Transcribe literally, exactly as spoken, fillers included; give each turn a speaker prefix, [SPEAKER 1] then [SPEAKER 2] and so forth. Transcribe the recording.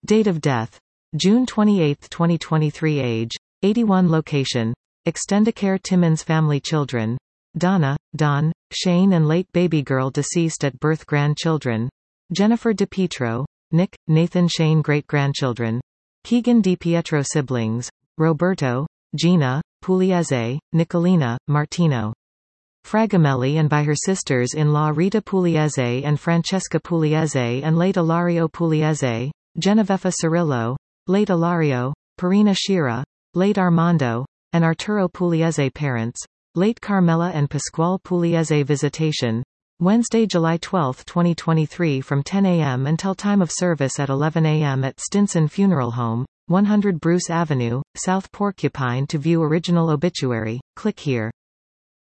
[SPEAKER 1] Date of death: June twenty-eighth twenty twenty-three. Age: eighty-one. Location: Extendicare Timmins. Family: children: Donna, Don, Shane and late baby girl deceased at birth. Grandchildren: Jennifer DiPietro, Nick, Nathan. Shane. Great-grandchildren: Keegan DiPietro. Siblings: Roberto, Gina, Pugliese, Nicolina, Martino Fragamelli, and by her sisters-in-law Rita Pugliese and Francesca Pugliese, and late Ilario Pugliese, Genevieve Cirillo, late Ilario, Perina Shira, late Armando, and Arturo Pugliese. Parents: late Carmela and Pasquale Pugliese. Visitation: Wednesday, July twelfth twenty twenty-three from ten a m until time of service at eleven a m at Stinson Funeral Home, one hundred Bruce Avenue, South Porcupine. To view original obituary, click here.